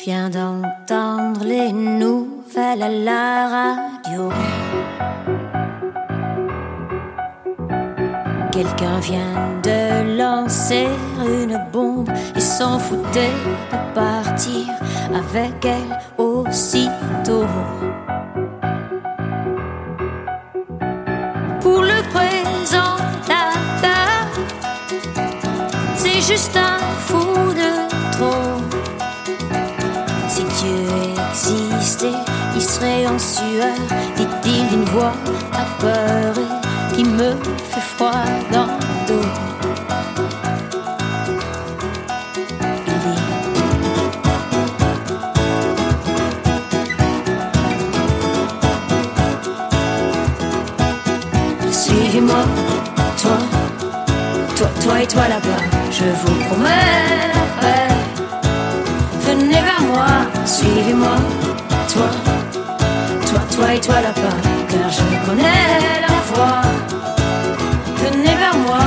viens d'entendre les nouvelles à la radio. Quelqu'un vient de lancer une bombe et s'en foutait de partir avec elle aussitôt. Pour le présentateur, c'est juste un fou de trop. Si Dieu existait, il serait en sueur, dit-il d'une voix apeurée qui me fait froid dans le dos. Il dit: suivez-moi, toi et toi là-bas, je vous promets la paix. Venez vers moi, suivez-moi, toi et toi là-bas, car je connais la voie. Venez vers moi,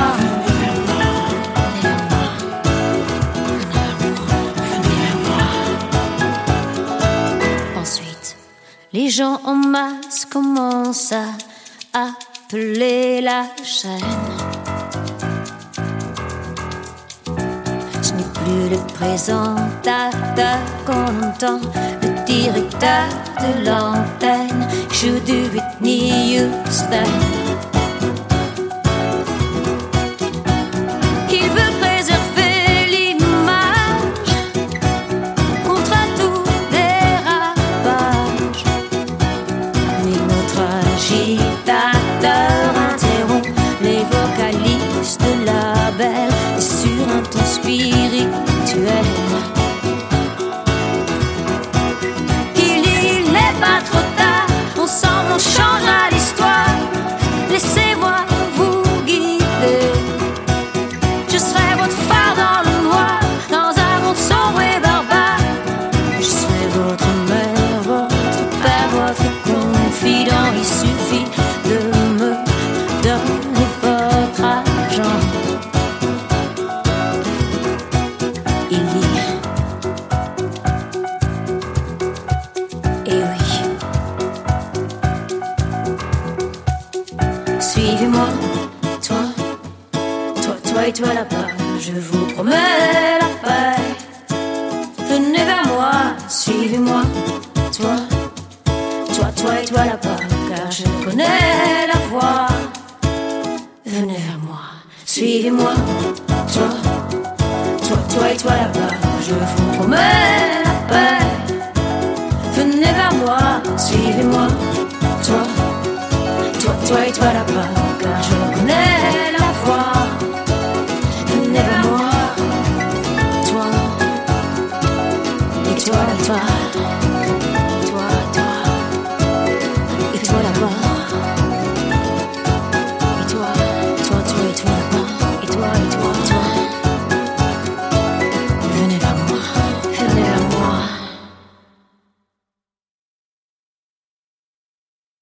venez vers moi. Ensuite, les gens en masse commencent à appeler la chaîne. Ce n'est plus le présentateur qu'on entend, le directeur de l'antenne joue du Whitney Houston. Il veut préserver l'image contre tout dérapage. Mais notre agitateur interrompt les vocalistes de label et sur un ton spirituel. Il n'est pas trop tard, ensemble on changera l'histoire. Laissez-moi vous guider. Je serai votre phare dans le noir, dans un monde sombre et barbare. Je serai votre mère, votre père, votre confident. Il suffit de me donner votre argent. Il dit: eh oui, suivez-moi, toi et toi là-bas, je vous promets la paix. Venez vers moi, suivez-moi, toi et toi là-bas, car je connais la voie. Venez vers moi, suivez-moi, toi et toi là-bas, je vous promets la paix. Venez vers moi, suivez-moi, toi et toi là-bas, car je connais la voie. Venez vers moi, toi et toi.